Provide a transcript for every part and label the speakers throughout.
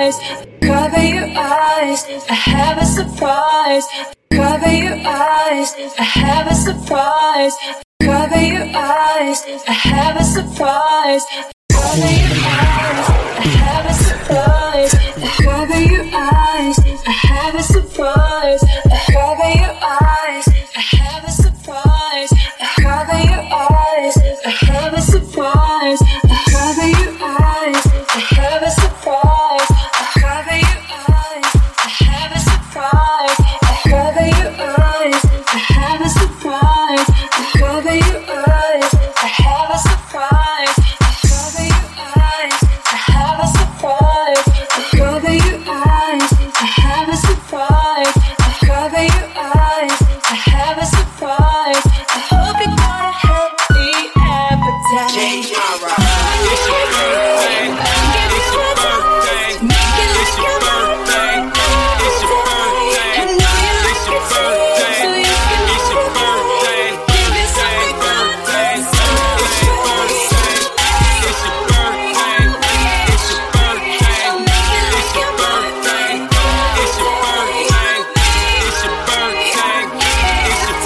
Speaker 1: eyes, cover your eyes, I have a surprise. Cover your eyes, I have a surprise. Cover your eyes, I have a surprise. Cover your eyes, I have a surprise. Cover your eyes, I have a surprise. Cover your eyes, I have a surprise. Cover your eyes, I have a surprise. Cover your eyes, I have a surprise. Cover your eyes, I have a surprise. Cover your eyes, I have a surprise. Cover your eyes, I have a surprise. Cover your eyes, I have a surprise. Cover your eyes, I have a surprise. Cover your eyes, I have a surprise. I hope you got a healthy appetite.
Speaker 2: It's your birthday. It's your birthday. It's your birthday. It's your birthday. It's your birthday. It's your birthday. It's your birthday. It's your birthday. It's your birthday. It's your birthday. It's your birthday. It's your birthday. It's your birthday. It's your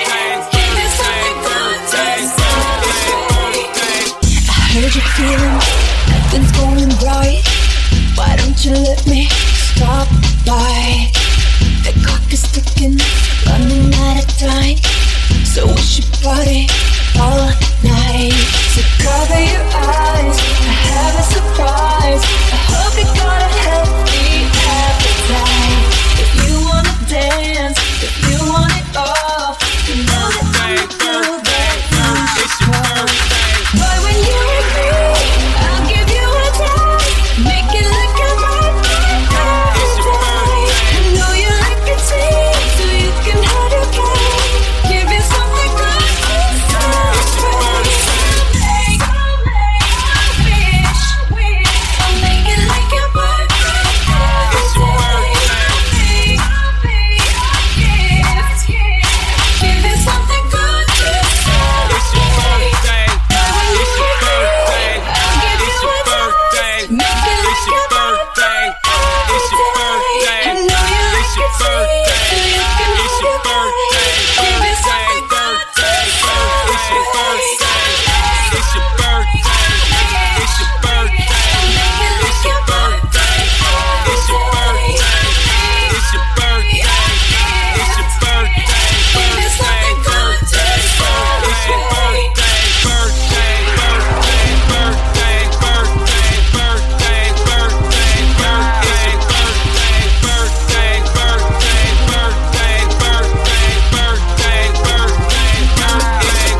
Speaker 2: birthday.
Speaker 1: I heard you feeling nothing's going right. Why don't you let me stop by? The clock is ticking, running out of time. So we should party all night. So cover your eyes, I have a surprise. I hope you got a healthy appetite. If you wanna dance, if you want it all, you know that I'm the girl that you should call. Boy, when you're with me, I'll give you a taste. Make it like a birthday every day. I know you like it sweet, so you can have your cake. Give you something good to celebrate. I'll make it like your birthday every day. I'll be a gift. Give you something good to
Speaker 2: It's your birthday.
Speaker 1: celebrate.
Speaker 2: It's your birthday. It's your birthday. It's your birthday. It's your birthday. It's your birthday. It's your birthday. Birthday, birthday, birthday, birthday. It's your birthday. It's your birthday. It's your birthday. It's your birthday. It's your birthday. It's your birthday. Birthday, birthday, it's your birthday. Birthday, birthday, birthday, birthday, birthday, birthday, birthday, birthday, birthday, birthday, birthday, birthday, birthday, birthday, birthday,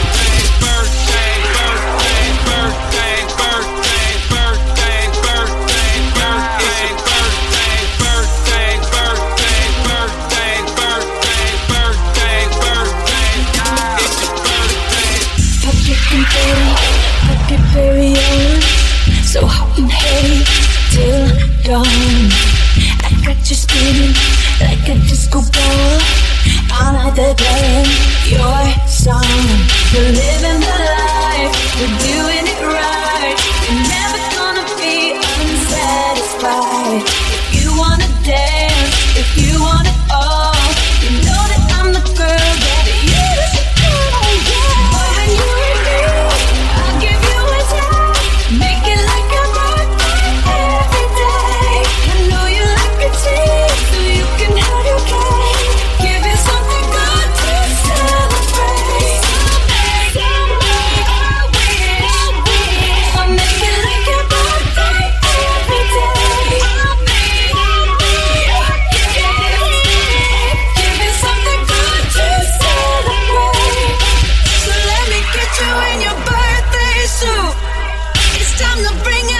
Speaker 1: Pocket very on, so hot and heavy till dawn. I got you spinning like a disco ball. All night they're playing your song. We're living the life, we're doing it right. You're never gonna be unsatisfied. If you wanna dance, if you want it all, you know that I'm the girl that you should call. But when you're with me, I'll give you a taste. Make it like a birthday every day. I know you like it sweet, so you can have your cake. Give you something good to celebrate. I'll make it like your birthday every day. Give you something good to celebrate. So let me get you in your birthday suit. It's time to bring it